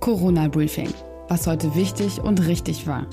Corona-Briefing, was heute wichtig und richtig war.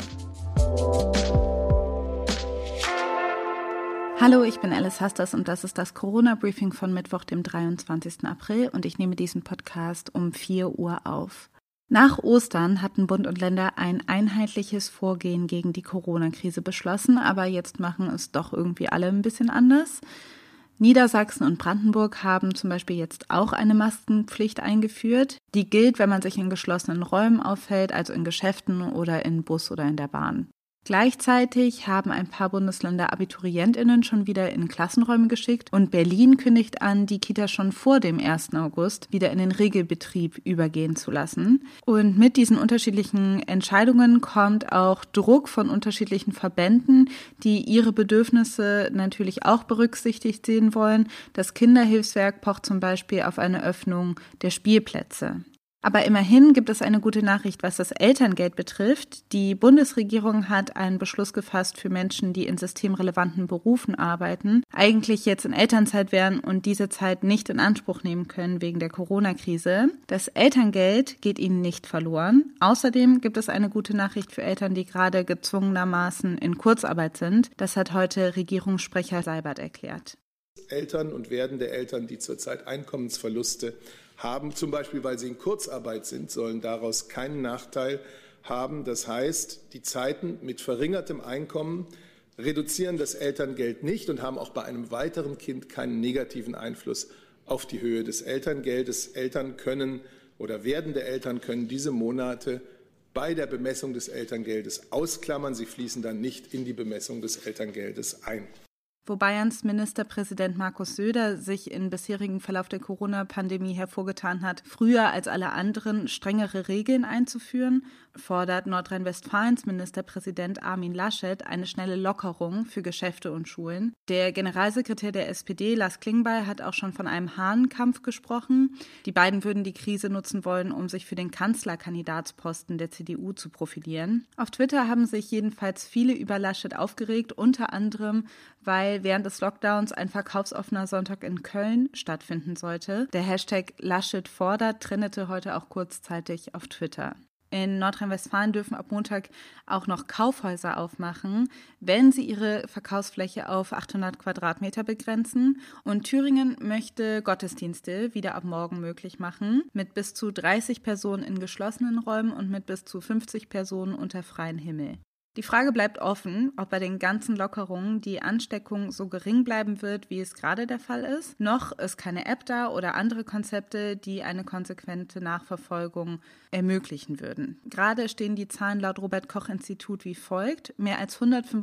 Hallo, ich bin Alice Hasters und das ist das Corona-Briefing von Mittwoch, dem 23. April und ich nehme diesen Podcast um 4 Uhr auf. Nach Ostern hatten Bund und Länder ein einheitliches Vorgehen gegen die Corona-Krise beschlossen, aber jetzt machen es doch irgendwie alle ein bisschen anders. Niedersachsen und Brandenburg haben zum Beispiel jetzt auch eine Maskenpflicht eingeführt. Die gilt, wenn man sich in geschlossenen Räumen aufhält, also in Geschäften oder in Bus oder in der Bahn. Gleichzeitig haben ein paar Bundesländer AbiturientInnen schon wieder in Klassenräume geschickt und Berlin kündigt an, die Kita schon vor dem 1. August wieder in den Regelbetrieb übergehen zu lassen. Und mit diesen unterschiedlichen Entscheidungen kommt auch Druck von unterschiedlichen Verbänden, die ihre Bedürfnisse natürlich auch berücksichtigt sehen wollen. Das Kinderhilfswerk pocht zum Beispiel auf eine Öffnung der Spielplätze. Aber immerhin gibt es eine gute Nachricht, was das Elterngeld betrifft. Die Bundesregierung hat einen Beschluss gefasst für Menschen, die in systemrelevanten Berufen arbeiten, eigentlich jetzt in Elternzeit wären und diese Zeit nicht in Anspruch nehmen können wegen der Corona-Krise. Das Elterngeld geht ihnen nicht verloren. Außerdem gibt es eine gute Nachricht für Eltern, die gerade gezwungenermaßen in Kurzarbeit sind. Das hat heute Regierungssprecher Seibert erklärt. Eltern und werdende Eltern, die zurzeit Einkommensverluste haben, zum Beispiel weil sie in Kurzarbeit sind, sollen daraus keinen Nachteil haben. Das heißt, die Zeiten mit verringertem Einkommen reduzieren das Elterngeld nicht und haben auch bei einem weiteren Kind keinen negativen Einfluss auf die Höhe des Elterngeldes. Eltern können oder werdende Eltern können diese Monate bei der Bemessung des Elterngeldes ausklammern. Sie fließen dann nicht in die Bemessung des Elterngeldes ein. Wo Bayerns Ministerpräsident Markus Söder sich im bisherigen Verlauf der Corona-Pandemie hervorgetan hat, früher als alle anderen strengere Regeln einzuführen, fordert Nordrhein-Westfalens Ministerpräsident Armin Laschet eine schnelle Lockerung für Geschäfte und Schulen. Der Generalsekretär der SPD, Lars Klingbeil, hat auch schon von einem Hahnkampf gesprochen. Die beiden würden die Krise nutzen wollen, um sich für den Kanzlerkandidatsposten der CDU zu profilieren. Auf Twitter haben sich jedenfalls viele über Laschet aufgeregt, unter anderem, weil während des Lockdowns ein verkaufsoffener Sonntag in Köln stattfinden sollte. Der Hashtag Laschet fordert trendete heute auch kurzzeitig auf Twitter. In Nordrhein-Westfalen dürfen ab Montag auch noch Kaufhäuser aufmachen, wenn sie ihre Verkaufsfläche auf 800 Quadratmeter begrenzen. Und Thüringen möchte Gottesdienste wieder ab morgen möglich machen, mit bis zu 30 Personen in geschlossenen Räumen und mit bis zu 50 Personen unter freiem Himmel. Die Frage bleibt offen, ob bei den ganzen Lockerungen die Ansteckung so gering bleiben wird, wie es gerade der Fall ist. Noch ist keine App da oder andere Konzepte, die eine konsequente Nachverfolgung ermöglichen würden. Gerade stehen die Zahlen laut Robert-Koch-Institut wie folgt. Mehr als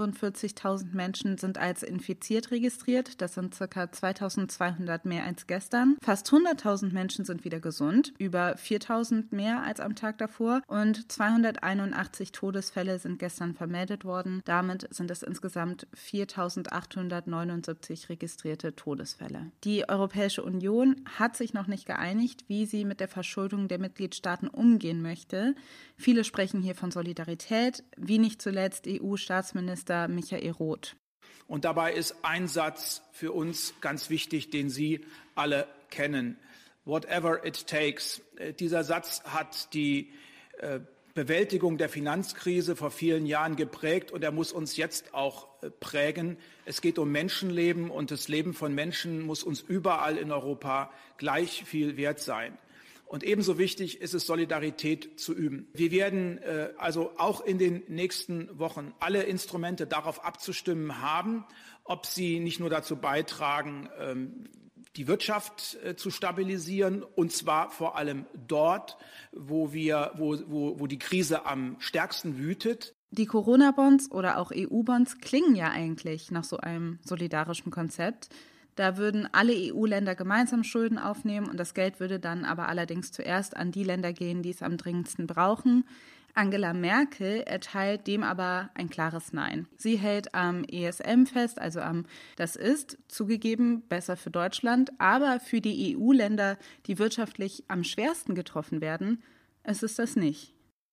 145.000 Menschen sind als infiziert registriert. Das sind ca. 2.200 mehr als gestern. Fast 100.000 Menschen sind wieder gesund, über 4.000 mehr als am Tag davor. Und 281 Todesfälle sind gestern vermeldet worden. Damit sind es insgesamt 4.879 registrierte Todesfälle. Die Europäische Union hat sich noch nicht geeinigt, wie sie mit der Verschuldung der Mitgliedstaaten umgehen möchte. Viele sprechen hier von Solidarität, wie nicht zuletzt EU-Staatsminister Michael Roth. Und dabei ist ein Satz für uns ganz wichtig, den Sie alle kennen. Whatever it takes. Dieser Satz hat die Bewältigung der Finanzkrise vor vielen Jahren geprägt und er muss uns jetzt auch prägen. Es geht um Menschenleben und das Leben von Menschen muss uns überall in Europa gleich viel wert sein. Und ebenso wichtig ist es, Solidarität zu üben. Wir werden also auch in den nächsten Wochen alle Instrumente darauf abzustimmen haben, ob sie nicht nur dazu beitragen, die Wirtschaft zu stabilisieren, und zwar vor allem dort, wo die Krise am stärksten wütet. Die Corona-Bonds oder auch EU-Bonds klingen ja eigentlich nach so einem solidarischen Konzept. Da würden alle EU-Länder gemeinsam Schulden aufnehmen und das Geld würde dann aber allerdings zuerst an die Länder gehen, die es am dringendsten brauchen. Angela Merkel erteilt dem aber ein klares Nein. Sie hält am ESM fest, also das ist zugegeben besser für Deutschland, aber für die EU-Länder, die wirtschaftlich am schwersten getroffen werden, ist es das nicht.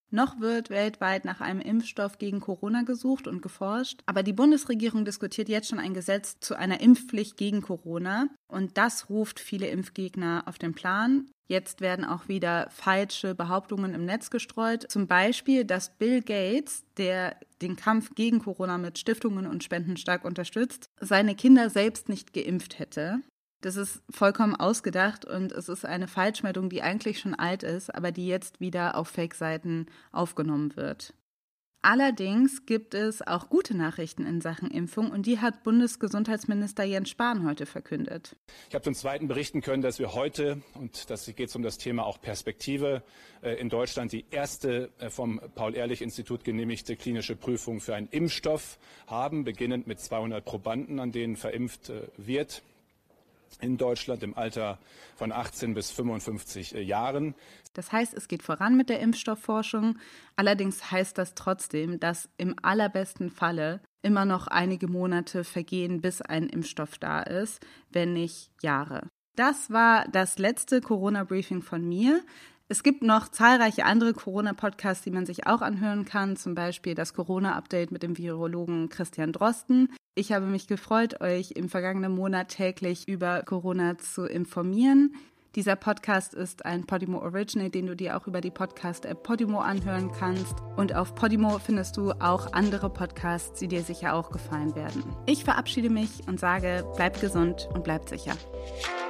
Noch wird weltweit nach einem Impfstoff gegen Corona gesucht und geforscht, aber die Bundesregierung diskutiert jetzt schon ein Gesetz zu einer Impfpflicht gegen Corona und das ruft viele Impfgegner auf den Plan. Jetzt werden auch wieder falsche Behauptungen im Netz gestreut, zum Beispiel, dass Bill Gates, der den Kampf gegen Corona mit Stiftungen und Spenden stark unterstützt, seine Kinder selbst nicht geimpft hätte. Das ist vollkommen ausgedacht und es ist eine Falschmeldung, die eigentlich schon alt ist, aber die jetzt wieder auf Fake-Seiten aufgenommen wird. Allerdings gibt es auch gute Nachrichten in Sachen Impfung und die hat Bundesgesundheitsminister Jens Spahn heute verkündet. Ich habe zum Zweiten berichten können, dass wir heute, und das geht um das Thema auch Perspektive, in Deutschland die erste vom Paul-Ehrlich-Institut genehmigte klinische Prüfung für einen Impfstoff haben, beginnend mit 200 Probanden, an denen verimpft wird. In Deutschland im Alter von 18 bis 55 Jahren. Das heißt, es geht voran mit der Impfstoffforschung. Allerdings heißt das trotzdem, dass im allerbesten Falle immer noch einige Monate vergehen, bis ein Impfstoff da ist, wenn nicht Jahre. Das war das letzte Corona-Briefing von mir. Es gibt noch zahlreiche andere Corona-Podcasts, die man sich auch anhören kann, zum Beispiel das Corona-Update mit dem Virologen Christian Drosten. Ich habe mich gefreut, euch im vergangenen Monat täglich über Corona zu informieren. Dieser Podcast ist ein Podimo Original, den du dir auch über die Podcast-App Podimo anhören kannst. Und auf Podimo findest du auch andere Podcasts, die dir sicher auch gefallen werden. Ich verabschiede mich und sage, bleibt gesund und bleibt sicher.